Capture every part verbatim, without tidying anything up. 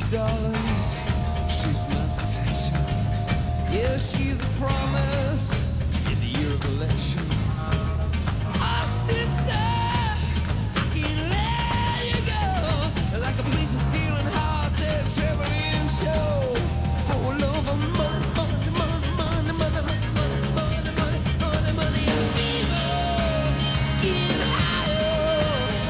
dollars. She's my potential. Yeah, she's a promise in the year of election. Our sister, I can't let you go. Like a preacher stealing hearts at a traveling show. For love of money, money, money, money, money, money, money, money, money, money, and fever. Get higher.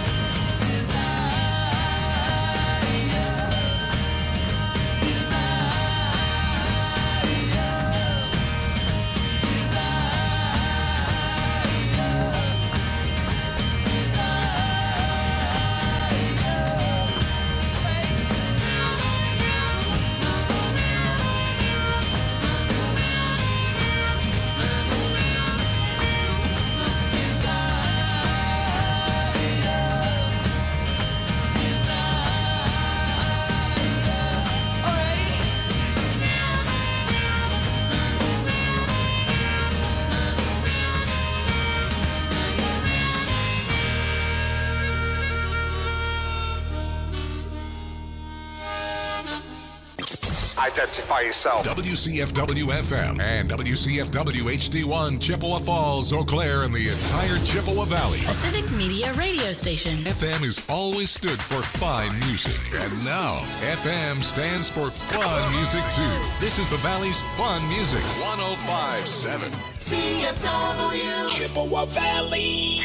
Identify yourself. W C F W F M and W C F W H D one, Chippewa Falls, Eau Claire, and the entire Chippewa Valley. A civic media radio station. F M has always stood for fine music, and now F M stands for fun music too. This is the Valley's fun music. one oh five point seven C F W Chippewa Valley.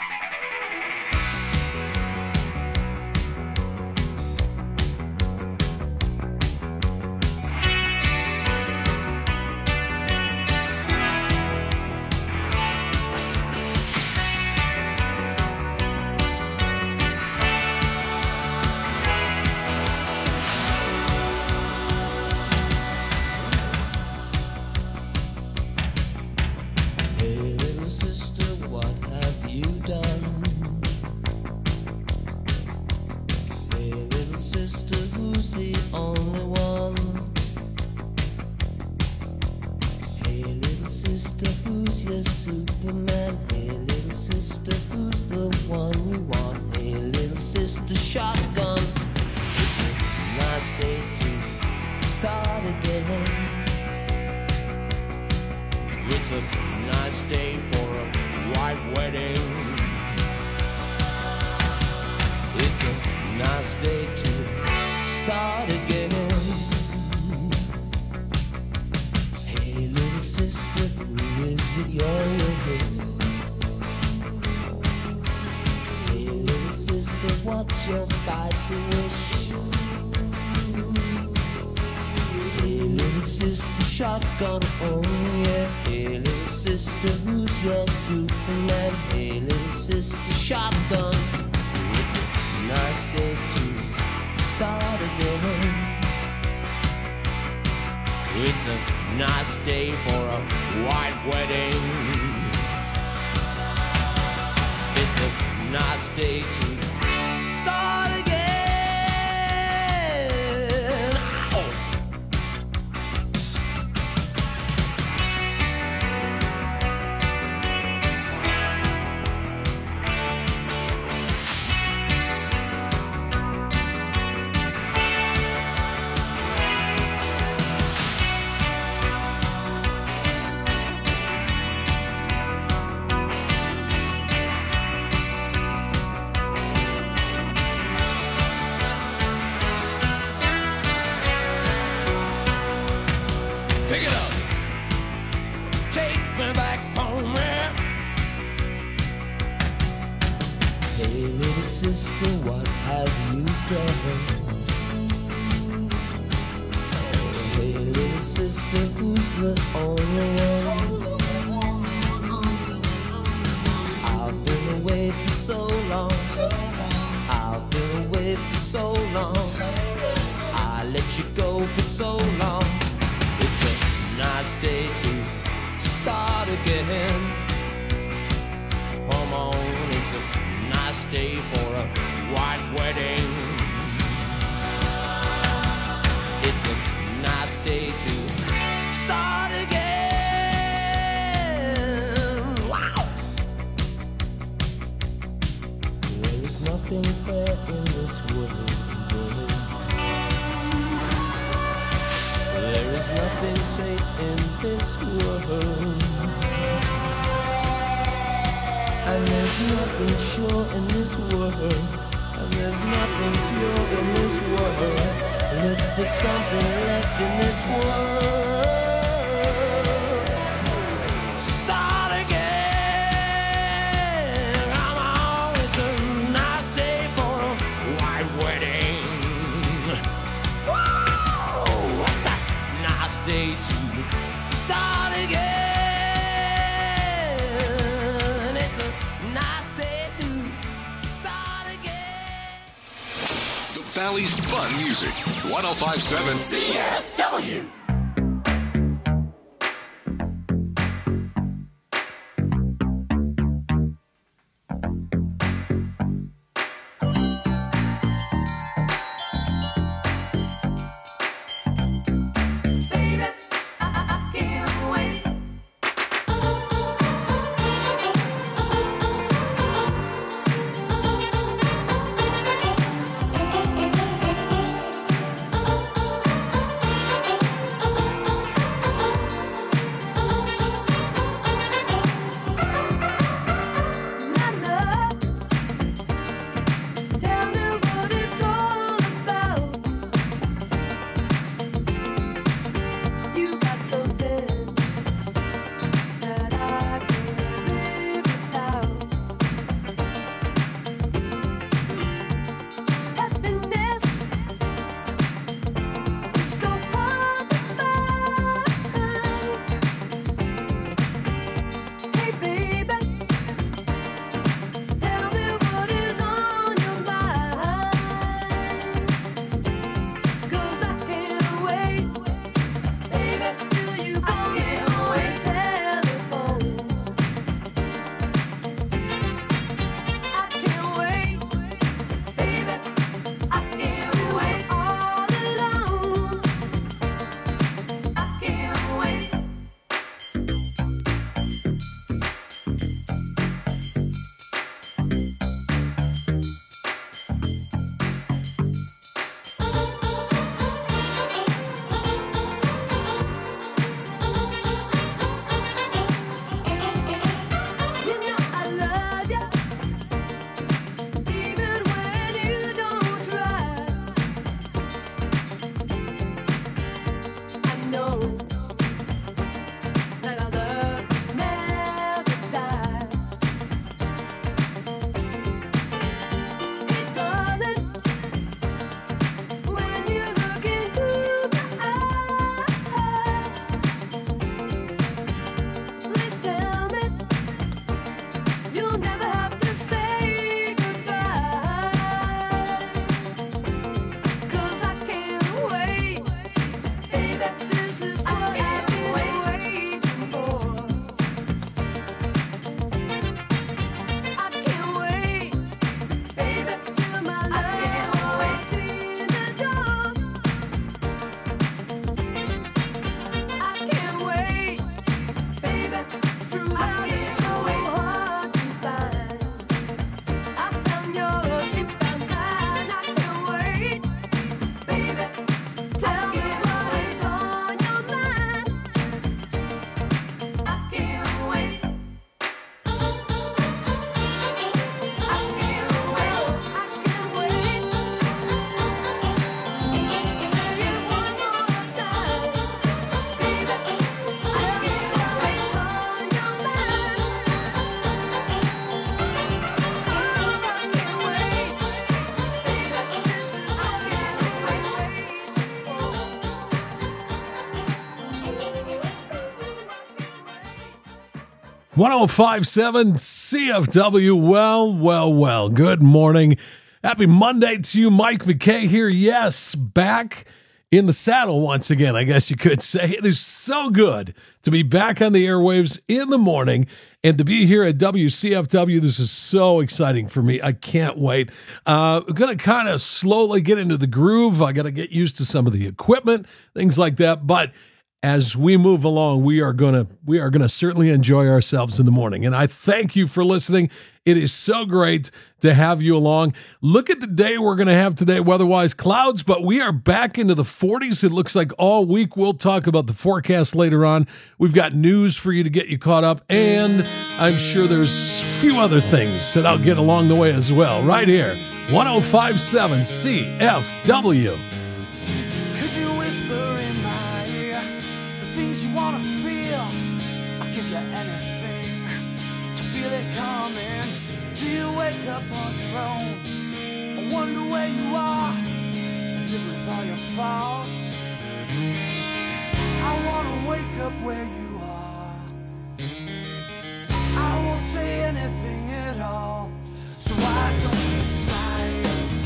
Shotgun, oh yeah. Hey little sister, who's your Superman? Hey little sister, shotgun. It's a nice day to start again. It's a nice day for a white wedding. It's a nice day to start again. Nothing fair in this world. There is nothing safe in this world, and there's nothing sure in this world, and there's nothing pure in this world. Look for something left in this world. Start again. Come on, it's a nice day for a white wedding. Whoa, what's that nice day to start again? It's a nice day to start again. The Valley's Fun Music. one oh five point seven C F W. one oh five point seven C F W. Well, well, well. Good morning. Happy Monday to you. Mike McKay here. Yes, back in the saddle once again, I guess you could say. It is so good to be back on the airwaves in the morning and to be here at W C F W. This is so exciting for me. I can't wait. Uh, I'm going to kind of slowly get into the groove. I got to get used to some of the equipment, things like that. But as we move along, we are gonna we are gonna certainly enjoy ourselves in the morning. And I thank you for listening. It is so great to have you along. Look at the day we're gonna have today. Weather-wise, clouds, but we are back into the forties. It looks like all week. We'll talk about the forecast later on. We've got news for you to get you caught up, and I'm sure there's a few other things that I'll get along the way as well. Right here, one oh five point seven C F W. Could you whisper in my ear the things you wanna feel? I'll give you anything to feel it coming. Do you wake up on your own? I wonder where you are. Live with all your faults. I wanna wake up where you are. I won't say anything at all. So why don't you slide?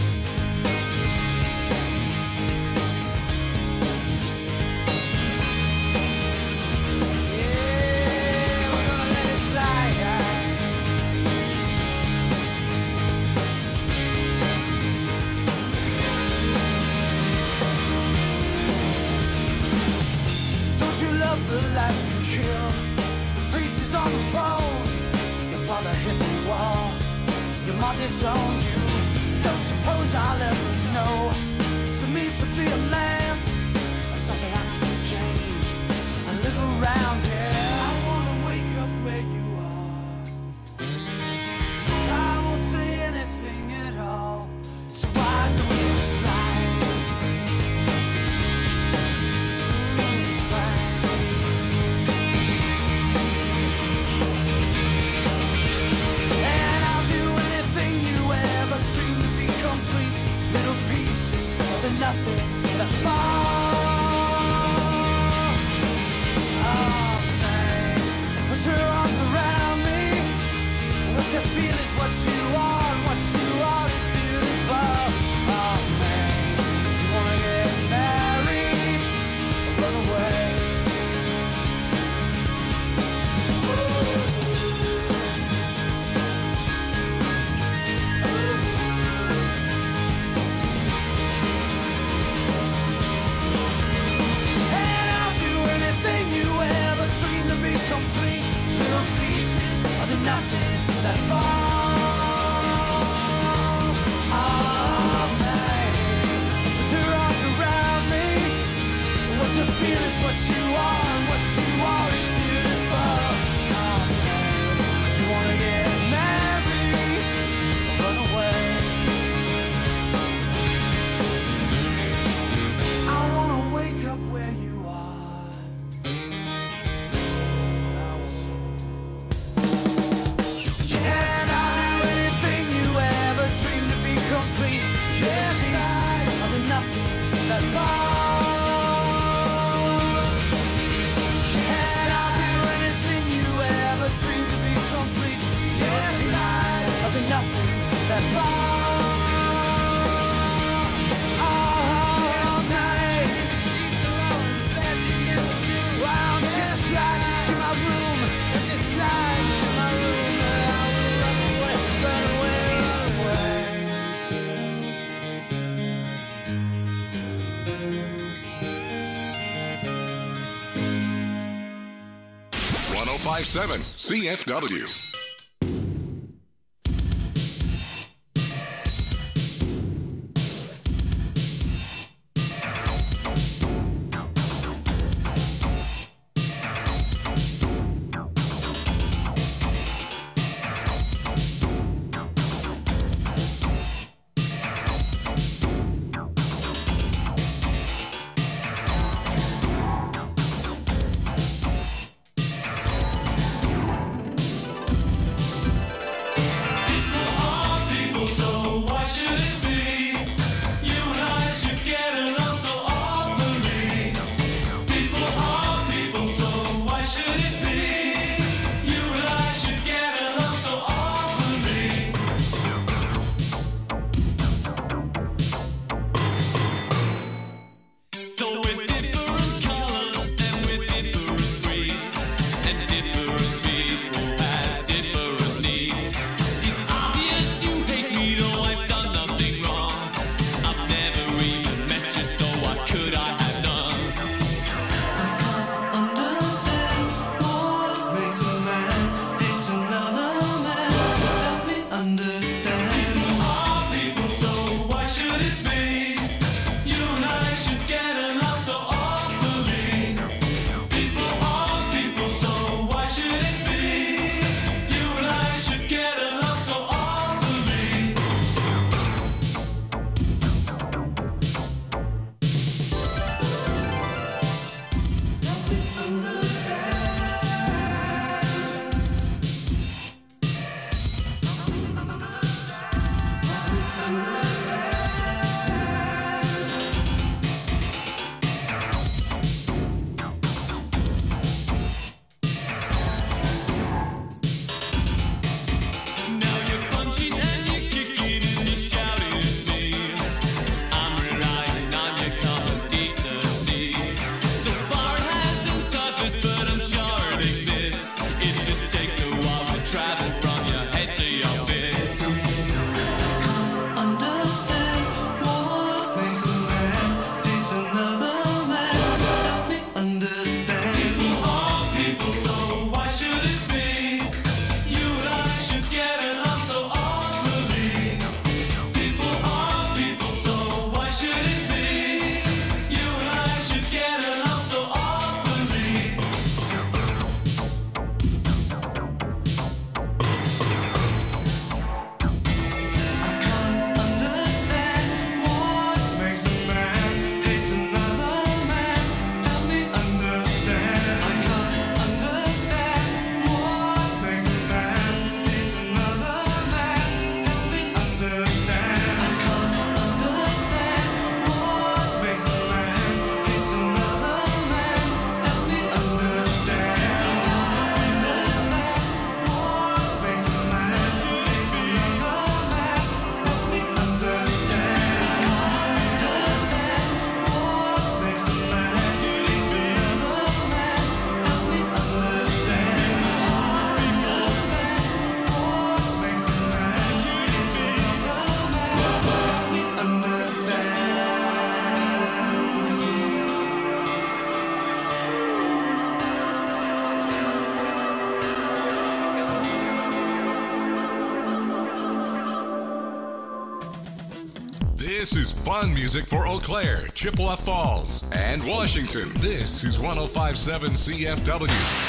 The life you killed, the priest is on the phone. Your father hit the wall, your mom disowned you. Don't suppose I'll ever know what it means to be a man, or something I can change. I live around here. I wanna wake up where you are. I won't say anything at all. So why don't you slide? Nothing that fall. Oh, man. Put your arms around me. What you feel is what you are, and what you are is beautiful. Oh, man. You wanna get married or run away? Complete little pieces of the nothing that fall. Oh, man. Put your arms around me. What you feel is what you are, and what you are is beautiful. Oh, man. Do you wanna get married or run away? I wanna wake up where you one oh five point seven C F W. This is fun music for Eau Claire, Chippewa Falls, and Washington. This is one oh five point seven C F W.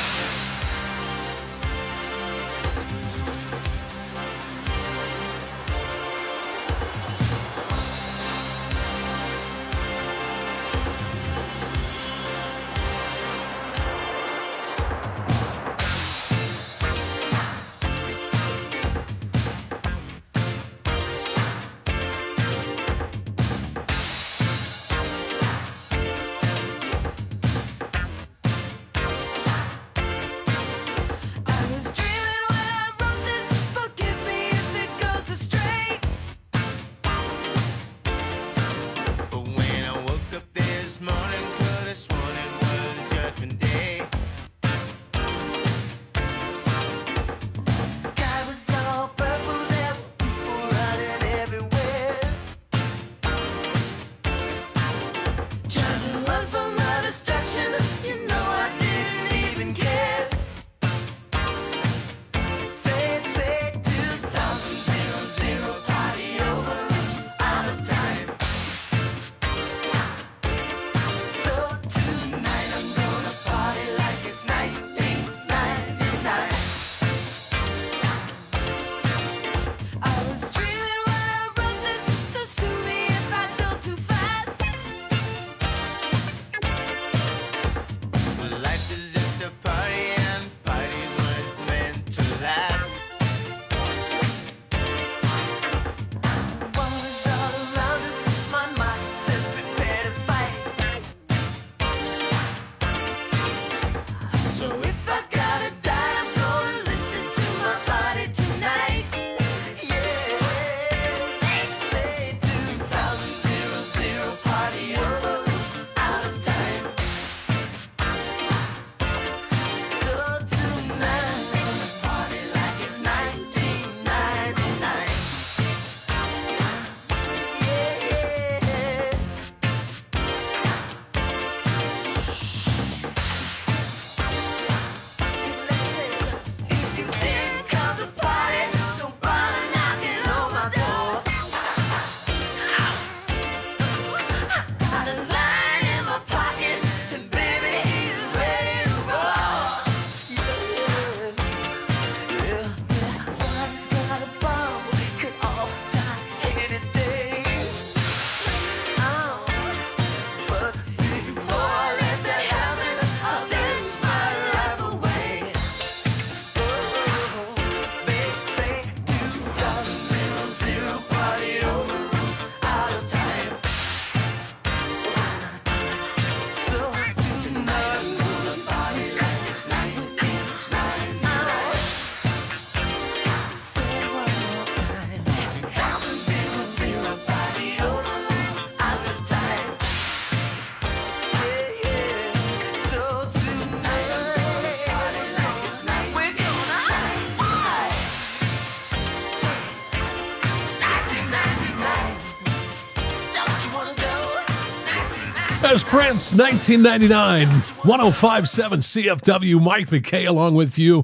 There's Prince, nineteen ninety-nine, one oh five point seven C F W, Mike McKay along with you.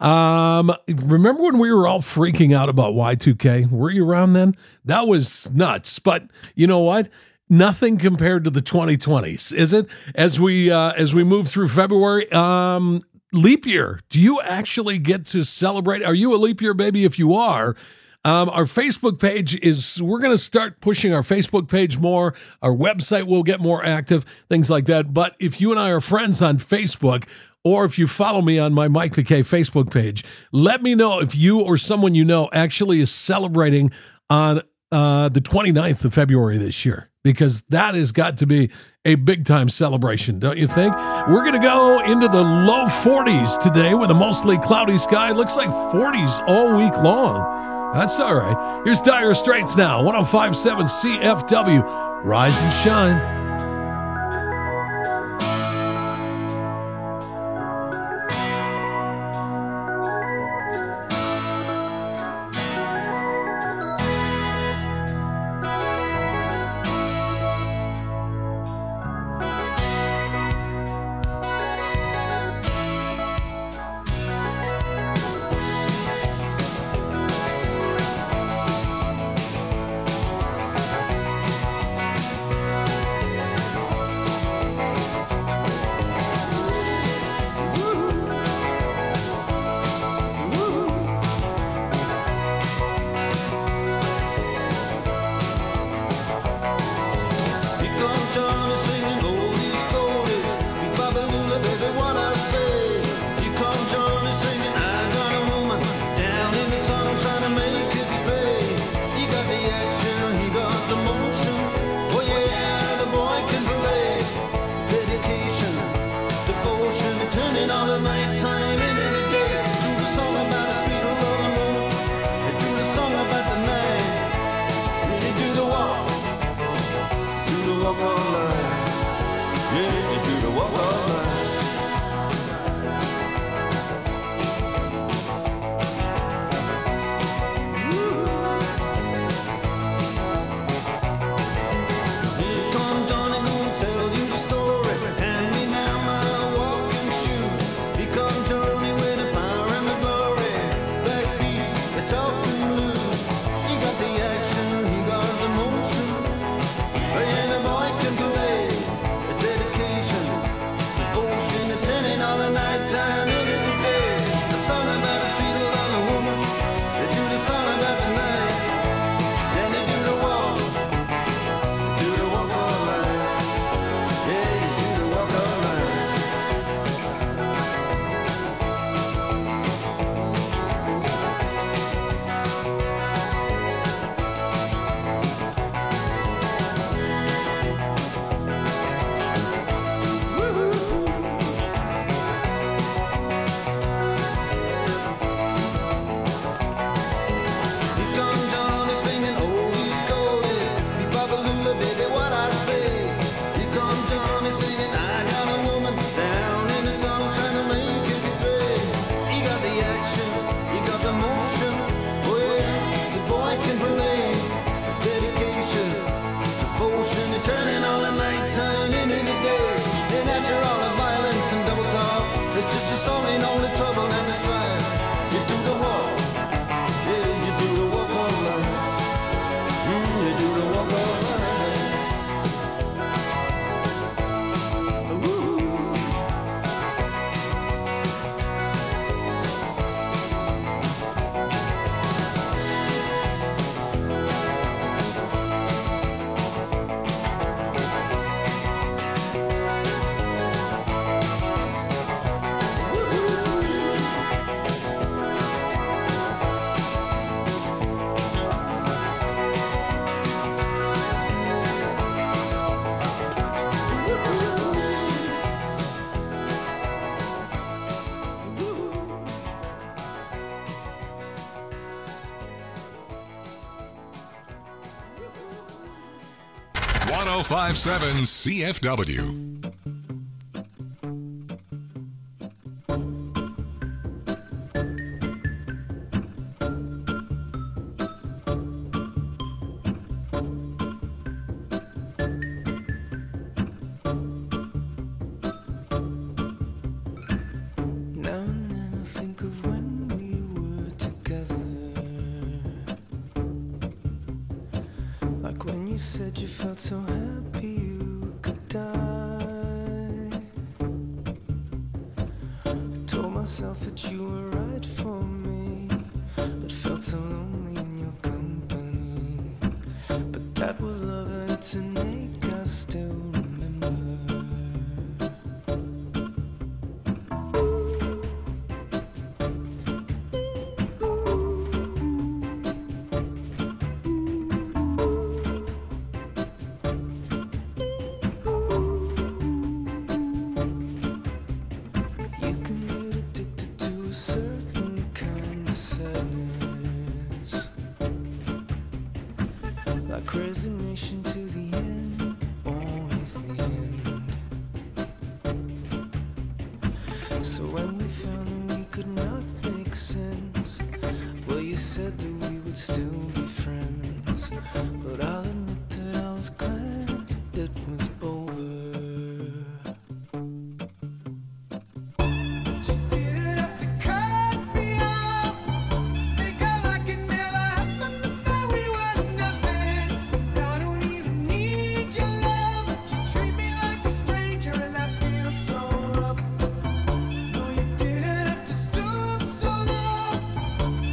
Um, remember when we were all freaking out about Y two K? Were you around then? That was nuts. But you know what? Nothing compared to the twenty twenties, is it? As we uh, as we move through February, um, leap year. Do you actually get to celebrate? Are you a leap year baby? If you are, Um, our Facebook page is, we're going to start pushing our Facebook page more. Our website will get more active, things like that. But if you and I are friends on Facebook, or if you follow me on my Mike McKay Facebook page, let me know if you or someone you know actually is celebrating on uh, the twenty-ninth of February this year, because that has got to be a big-time celebration, don't you think? We're going to go into the low forties today with a mostly cloudy sky. Looks like forties all week long. That's all right. Here's Dire Straits now, one oh five point seven C F W. Rise and shine. one oh five point seven C F W.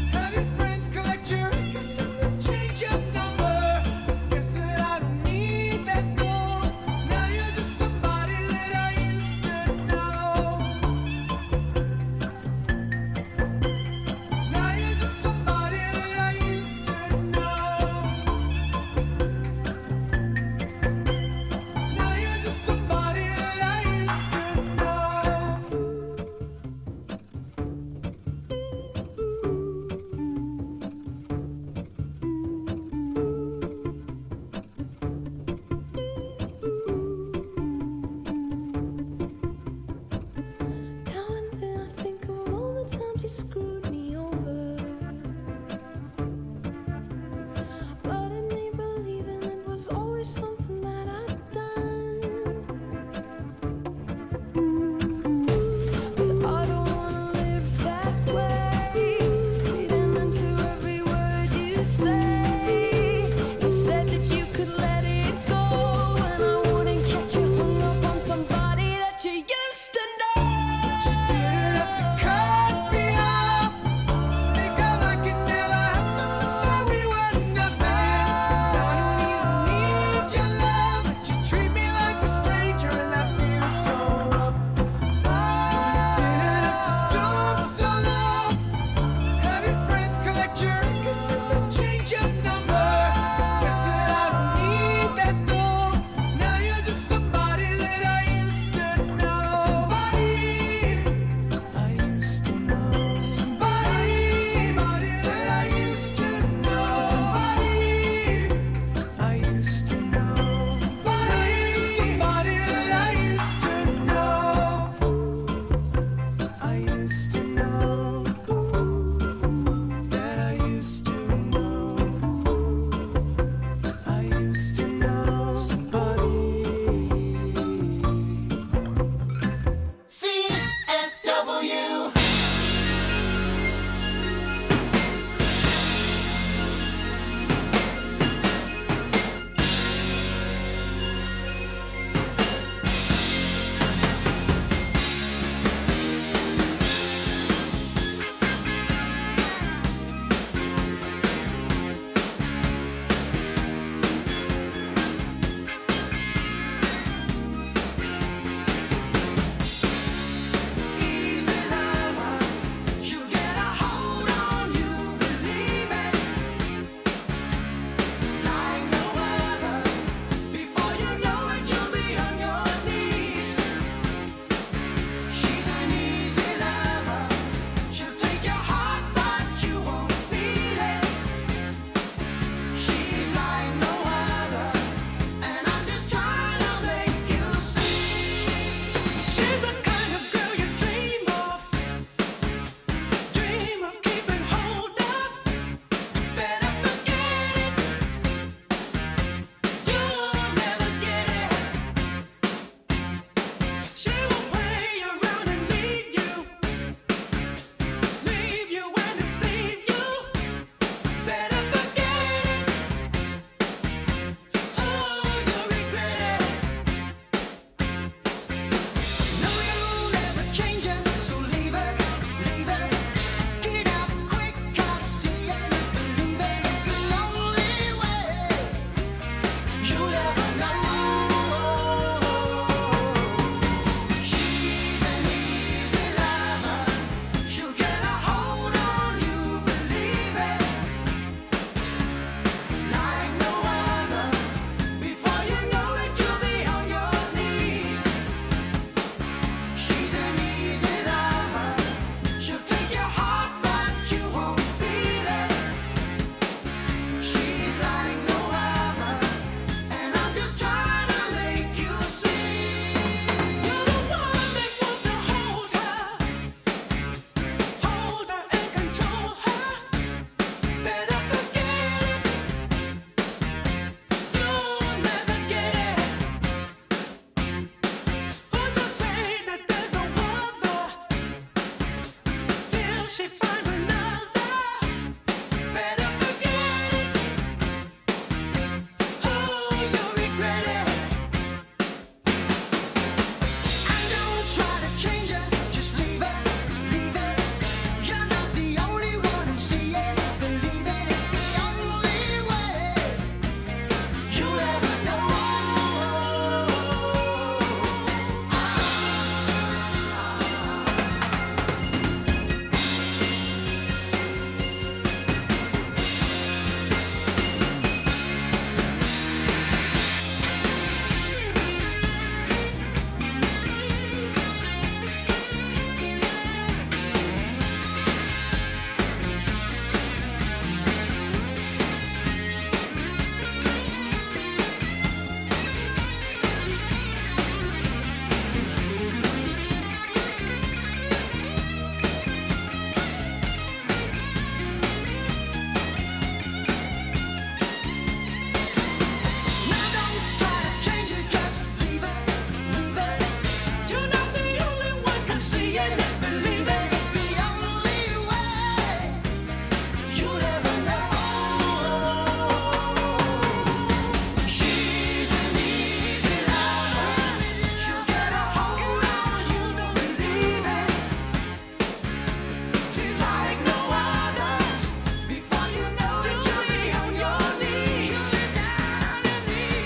Change your number. Guess that I don't need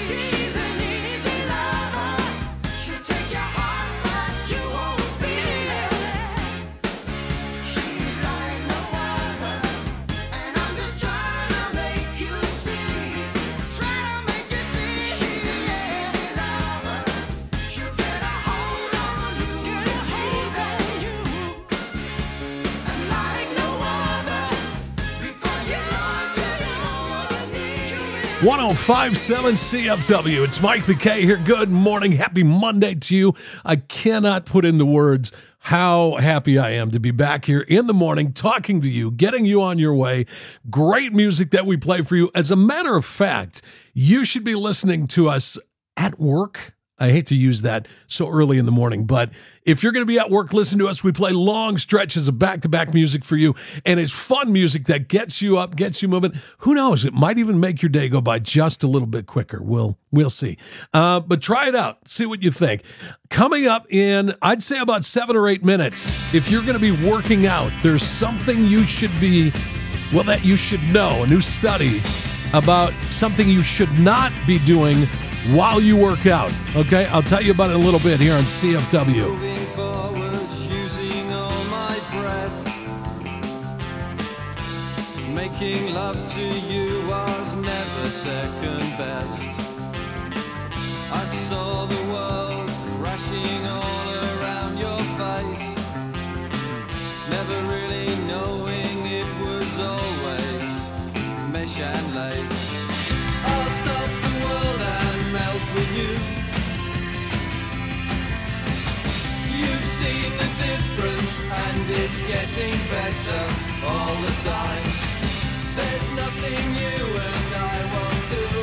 She's an easy lover. She'll take your heart, but you won't feel it. She's like no other, and I'm just trying to make you see. Trying to make you see. She's an easy lover. She'll get a hold on you, get a hold on you, and like no other. Before you know it, you're on your knees. one oh five point seven C F W. It's Mike McKay here. Good morning. Happy Monday to you. I cannot put into words how happy I am to be back here in the morning talking to you, getting you on your way. Great music that we play for you. As a matter of fact, you should be listening to us at work. I hate to use that so early in the morning, but if you're going to be at work, listen to us. We play long stretches of back-to-back music for you, and it's fun music that gets you up, gets you moving. Who knows? It might even make your day go by just a little bit quicker. We'll we'll see. Uh, but try it out. See what you think. Coming up in, I'd say about seven or eight minutes, if you're going to be working out, there's something you should be, well, that you should know, a new study about something you should not be doing while you work out. Okay, I'll tell you about it in a little bit here on C F W. Moving forwards, using all my breath. Making love to you was never second best. I saw the world crashing all around your face. Never really knowing it was always mesh and lace. I'll stop the world and melt with you. You've seen the difference and it's getting better all the time. There's nothing you and I won't do.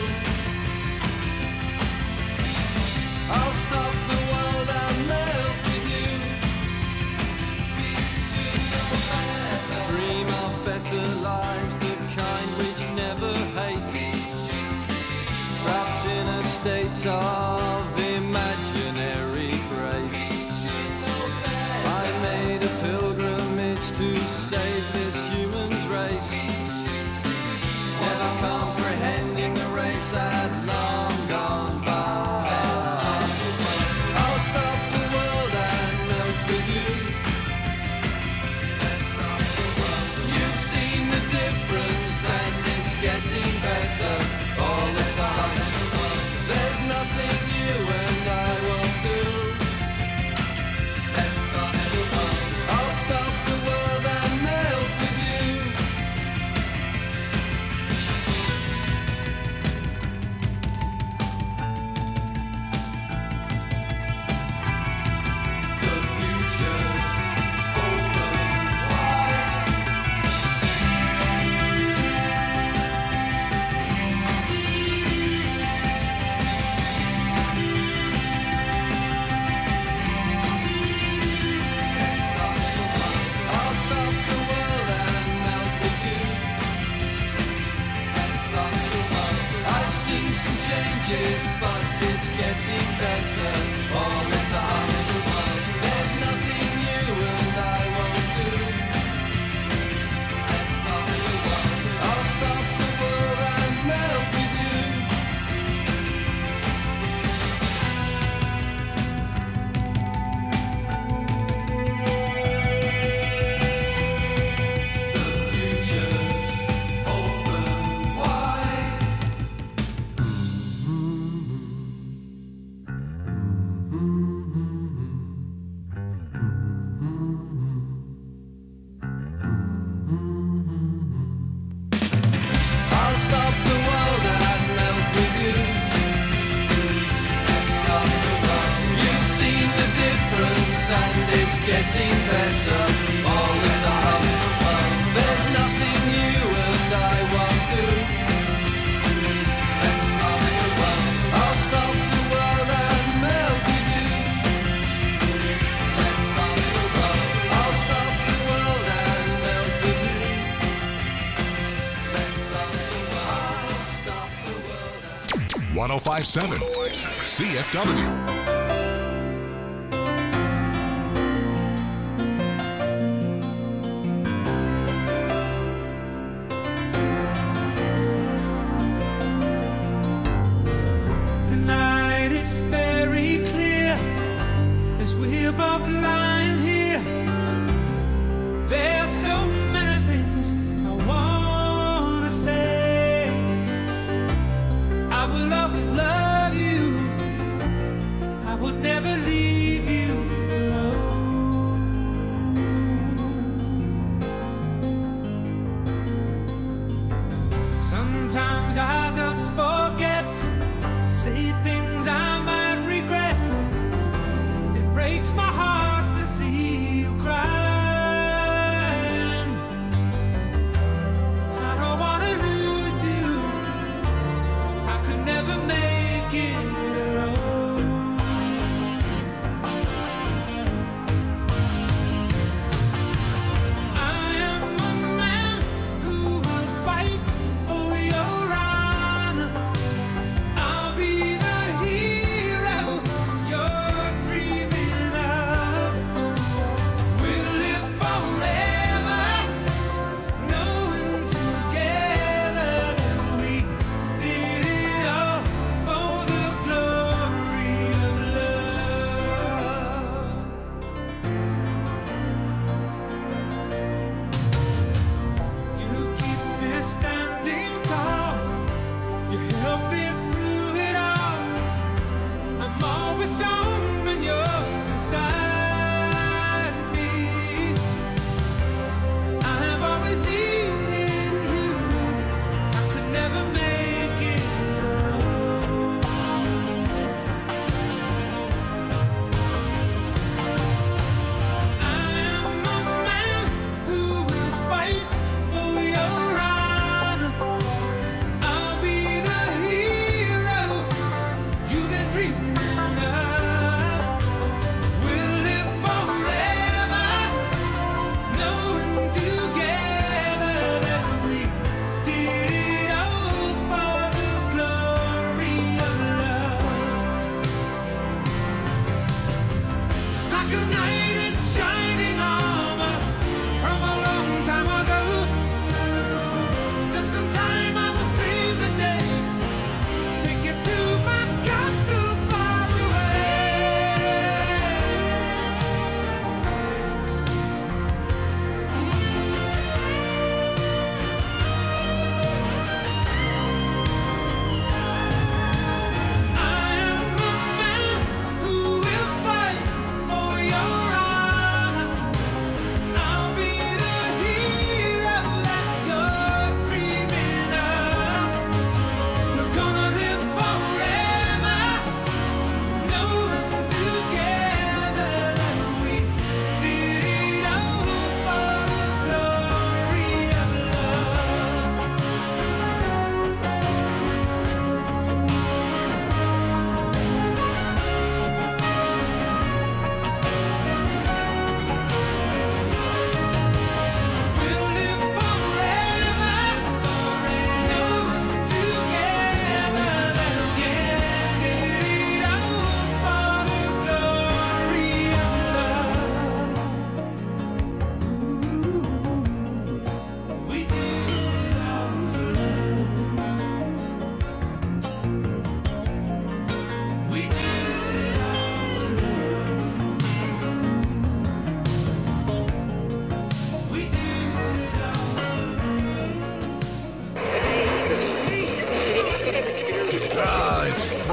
I'll stop the world and melt with you. We should know better. Dream of better lives, the kind which never hate. Trapped in a state of imaginary grace. I made a pilgrimage to save this human's race. Never comprehending the race that long gone by. I'll stop the world and melt with you. You've seen the difference and it's getting better all the time. There's nothing you and I won't do. I'll stop the world and melt with you. The future's open wide. I'll stop the world and melt with you. I've seen some changes, but it's getting better all the time. There's nothing you and I won't do. I'll stop the world and melt with you. The future's open wide. I'll stop the world and melt with you. You've seen the difference and it's getting better all the time. There's nothing you and I won't do. I'll stop the world and melt with you. I'll stop the world and melt with you. I'll stop the world and one oh five point seven C F W.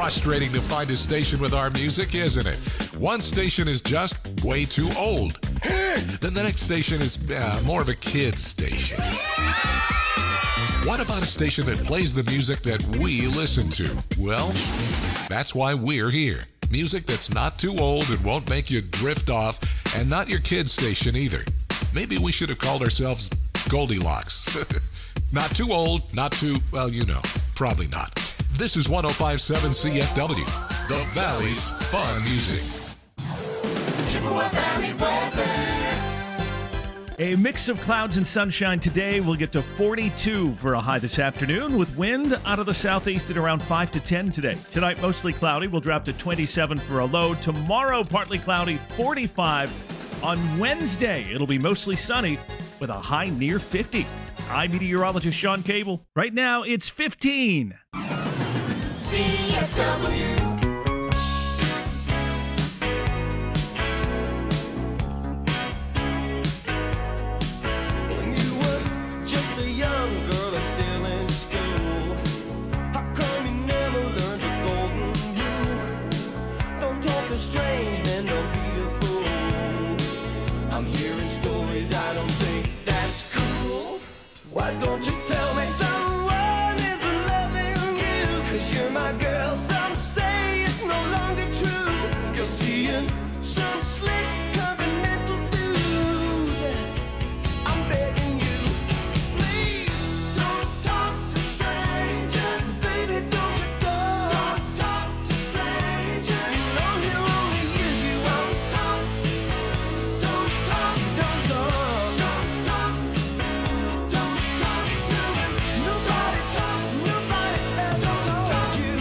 frustrating to find a station with our music, isn't it? One station is just way too old. Then the next station is uh, more of a kid's station. What about a station that plays the music that we listen to? Well, that's why we're here. Music that's not too old and won't make you drift off, and not your kid's station either. Maybe we should have called ourselves Goldilocks. Not too old, not too, well, you know, probably not. This is one oh five point seven C F W, the Valley's Fun Music. Chippewa Valley weather. A mix of clouds and sunshine today. We'll get to forty-two for a high this afternoon with wind out of the southeast at around five to ten today. Tonight, mostly cloudy. We'll drop to twenty-seven for a low. Tomorrow, partly cloudy, forty-five. On Wednesday, it'll be mostly sunny with a high near fifty. I'm meteorologist Sean Cable. Right now, it's fifteen. C F W. Strange men, don't be a fool. I'm hearing stories, I don't think that's cool. Why don't you tell me someone isn't loving you? Cause you're my girl, some say it's no longer true. You're seeing some slick continental dude. I'm begging you, please don't talk to strangers. Baby, don't you go. Don't talk to strangers. You know he'll only use you. Don't talk. Don't talk. Don't talk. Don't talk. Don't talk to him. Nobody talk. Nobody ever told you.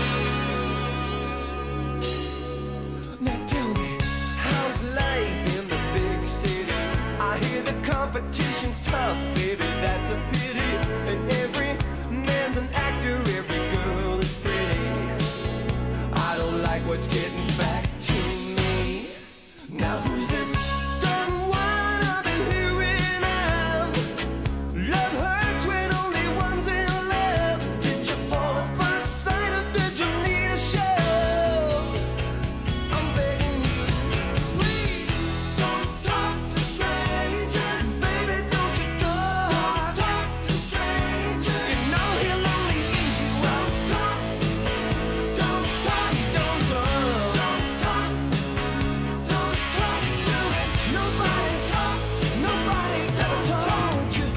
Now tell me, how's life in the big city? I hear the competition's tough, baby, that's a pity. And every man's an actor, every girl is pretty. I don't like what's getting back to me. Now who's this done one I've been hearing of? Love hurts when only one's in love. Did you fall at first sight or did you need a shove? I'm begging you, please don't talk to strangers. Baby, don't you go. Don't talk to strangers. You know he'll only use you. Don't talk. Don't talk. Don't talk. Don't talk. Don't talk to him. Nobody talk. Nobody ever told you.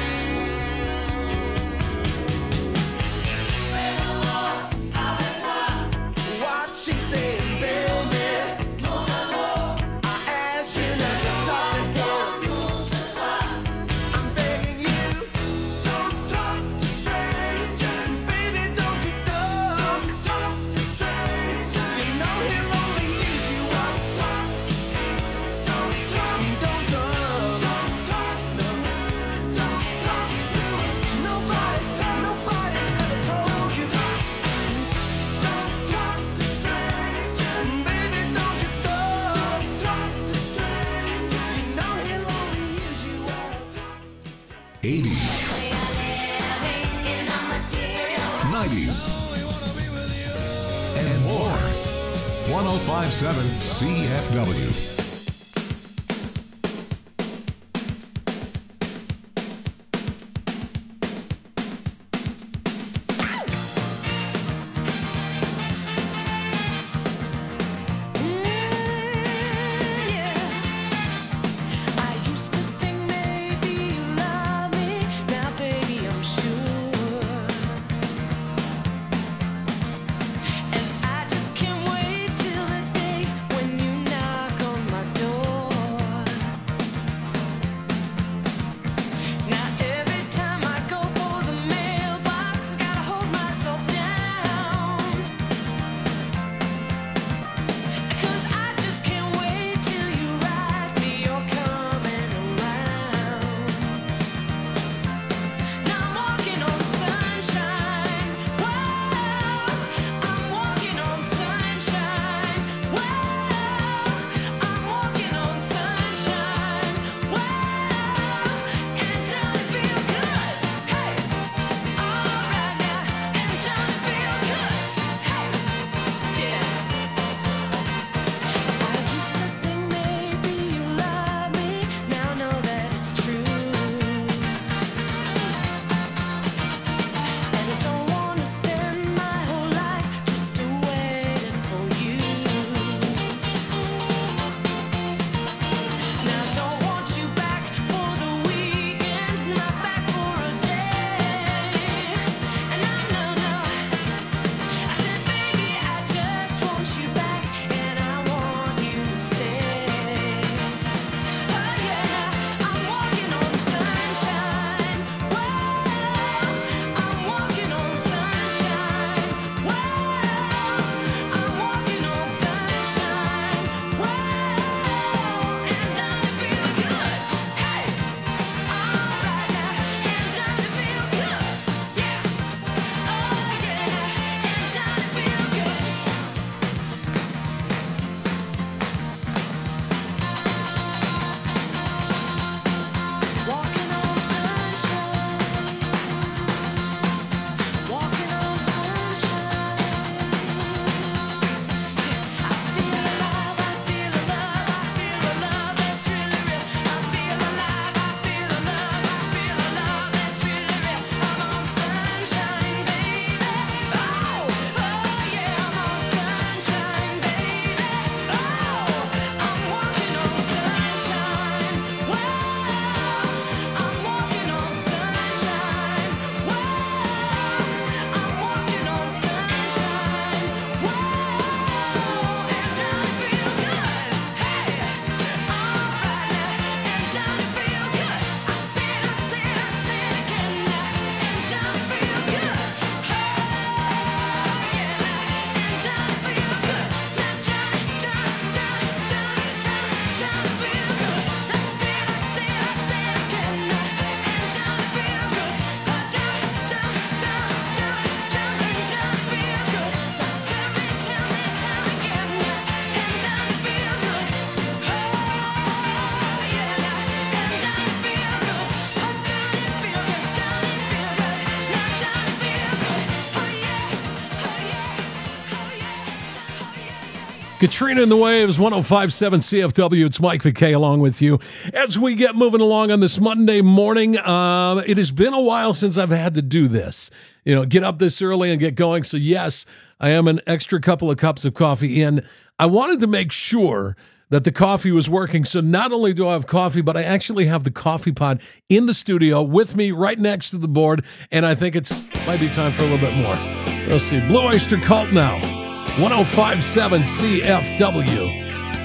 What she saying, baby? I asked you not to talk to him. I'm begging you, don't talk to strangers. Baby, don't you talk, talk to strangers. You know he'll only use you. Don't talk, don't talk, don't talk, don't talk, no, don't talk to him. Nobody, nobody ever told you. Don't talk to strangers. Baby, don't you talk, talk to strangers. You know he'll only use you. eighties, nineties, and more. one oh five point seven C F W. I used to think maybe you love me, now baby I'm sure. And I just can't wait till the day when you knock on my Katrina in the Waves, one oh five point seven C F W. It's Mike McKay along with you. As we get moving along on this Monday morning, uh, it has been a while since I've had to do this. You know, get up this early and get going. So, yes, I am an extra couple of cups of coffee in. I wanted to make sure that the coffee was working. So not only do I have coffee, but I actually have the coffee pod in the studio with me right next to the board. And I think it's might be time for a little bit more. We'll see. Blue Oyster Cult now. one oh five point seven C F W.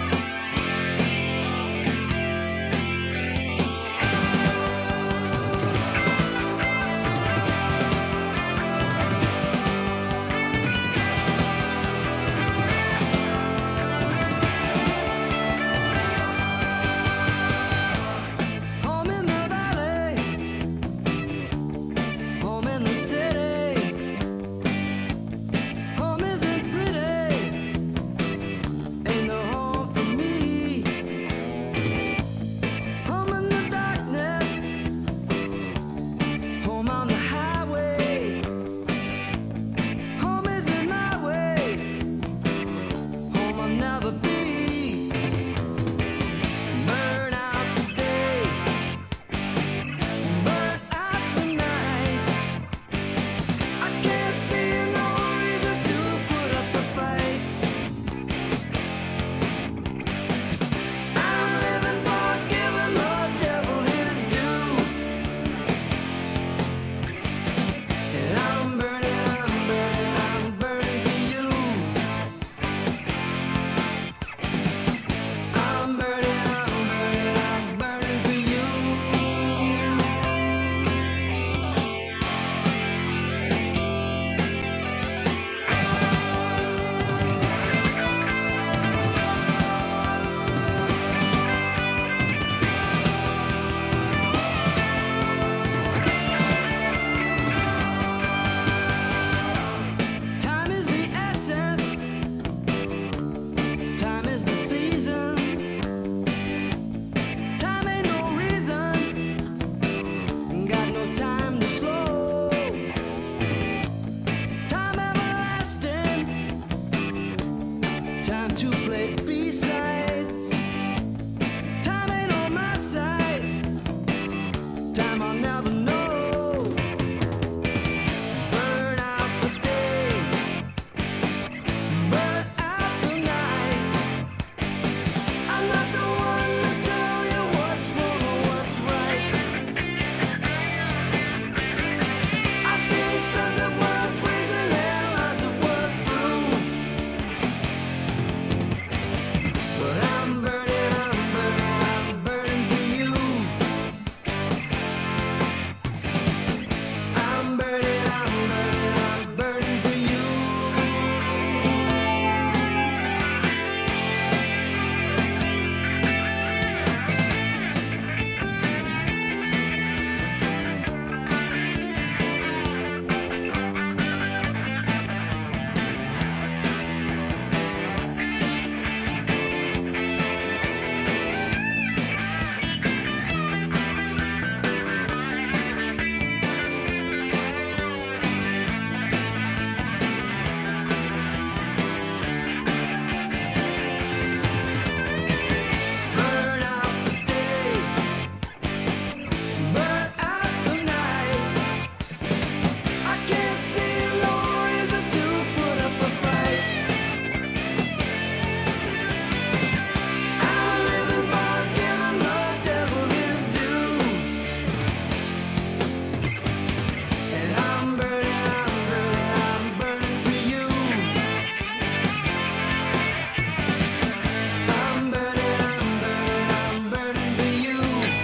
Home in the valley, home in the city. Home isn't pretty, ain't no home for me. Home in the darkness, home on the highway. Home isn't my way, home I'll never be. Burn out the day, burn out the night. I can't see no reason to put up a fight. I'm living for giving the devil his due. And I'm burning, I'm burning, I'm burning for you. I'm burning, I'm burning, I'm burning for you. Time is the essence, time is the season. Time ain't no reason, got no time to slow. Time everlasting, time to play B-sides. Time ain't on my side, time I'll never know. Burn out the day, burn out the night. I'm not the one to tell you what's wrong or what's right. I've seen sons that were freezing and lives that were through. But I'm burning, I'm burning, I'm burning for you. I'm burning, I'm burning, I'm burning for you. Burn out the day, burn out the night. I can't see no reason to put up a fight. I'm living for giving the devil his due. And I'm burning, I'm burning, I'm burning for you. I'm burning, I'm burning, I'm burning for you.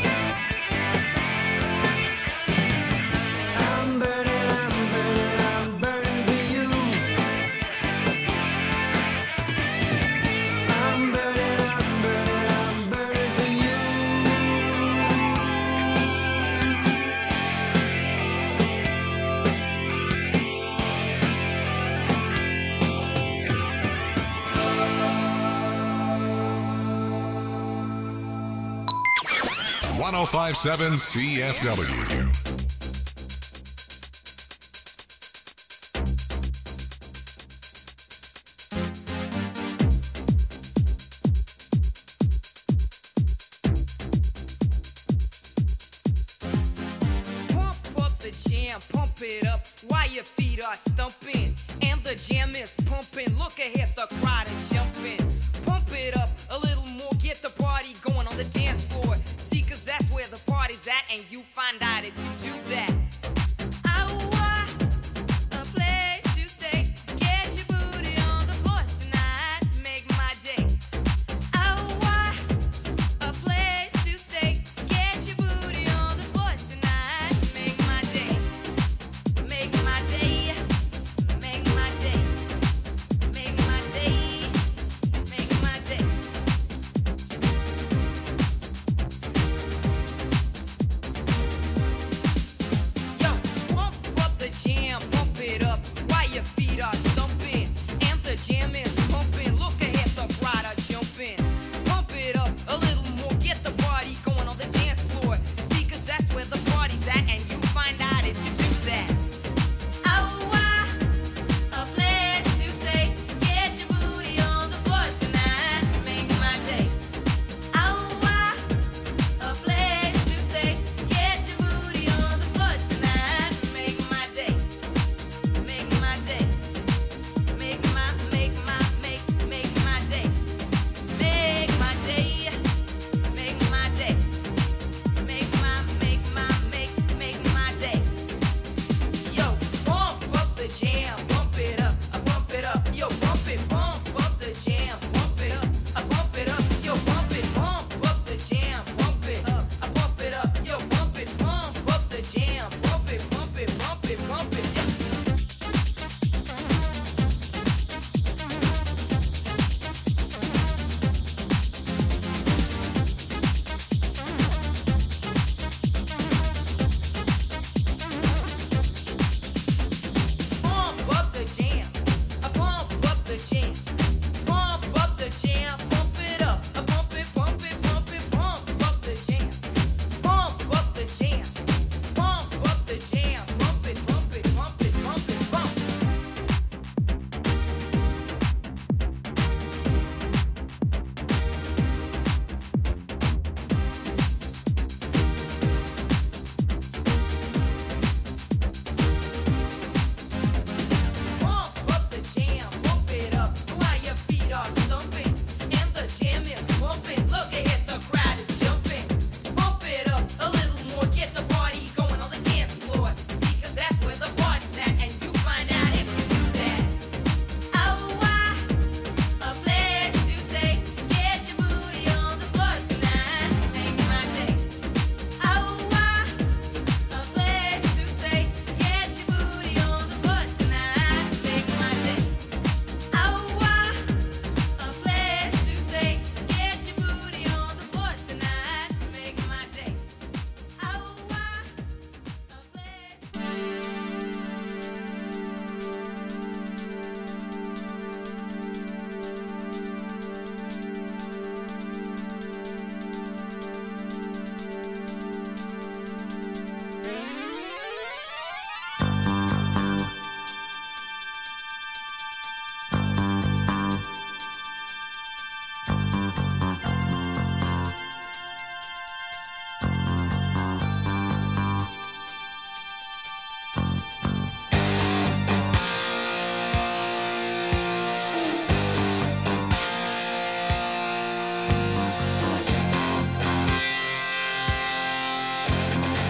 I'm burning, I'm burning, I'm burning for you. I'm burning, I'm burning, I'm burning for you. one oh five point seven C F W. are stumping, and the jam is pumping. Look ahead, the crowd is jumping. Pump it up a little more, get the party going on the dance floor. See, cause that's where the party's at, and you find out if